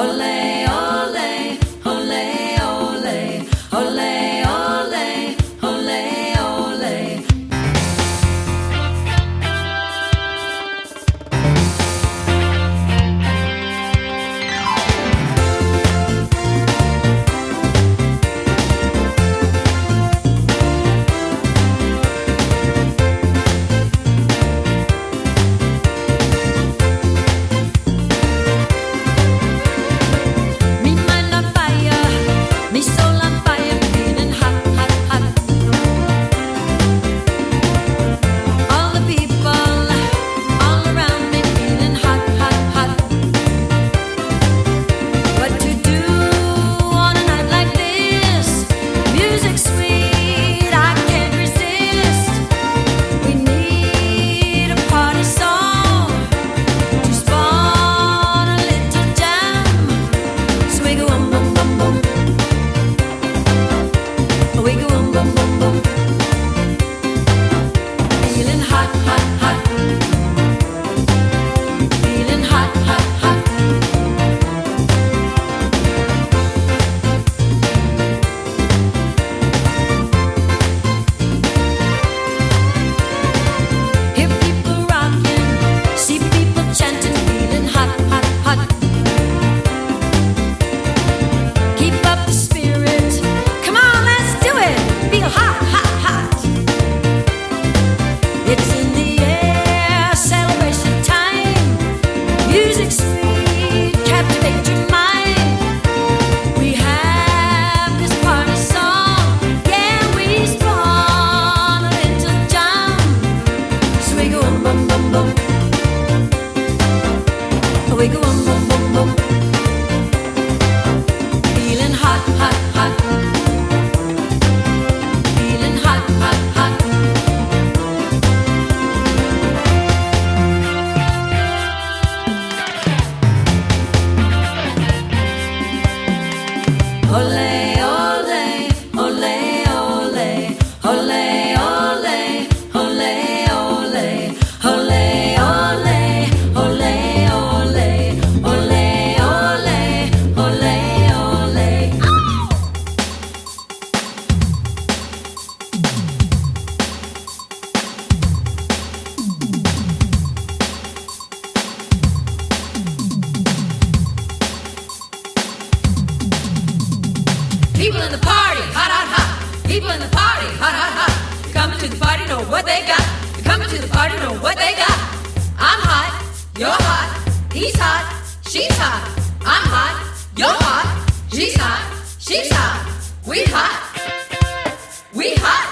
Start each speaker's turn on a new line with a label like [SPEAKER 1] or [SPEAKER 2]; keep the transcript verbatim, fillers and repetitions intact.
[SPEAKER 1] Ole, ole, ole, ole, ole, ole, ole, ole.
[SPEAKER 2] People in the party, hot, hot, hot. People in the party, hot, hot, hot. You're coming to the party, know what they got. You're coming to the party, know what they got. I'm hot, you're hot, he's hot, she's hot. I'm hot, you're hot, she's hot, she's hot. We hot, we hot.